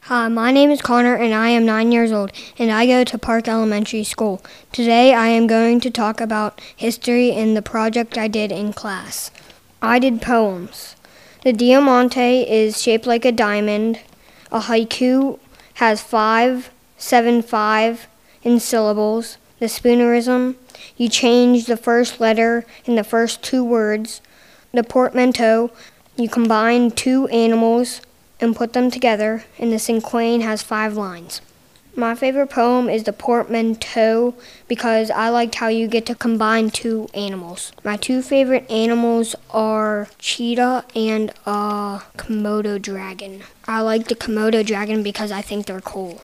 Hi, my name is Connor and I am 9 years old and I go to Park Elementary School. Today I am going to talk about history and the project I did in class. I did poems. The diamante is shaped like a diamond. A haiku has 5, 7, 5 in syllables. The spoonerism, you change the first letter in the first 2 words. The portmanteau, you combine 2 animals and put them together, and the cinquain has 5 lines. My favorite poem is the portmanteau because I liked how you get to combine 2 animals. My 2 favorite animals are cheetah and a Komodo dragon. I like the Komodo dragon because I think they're cool.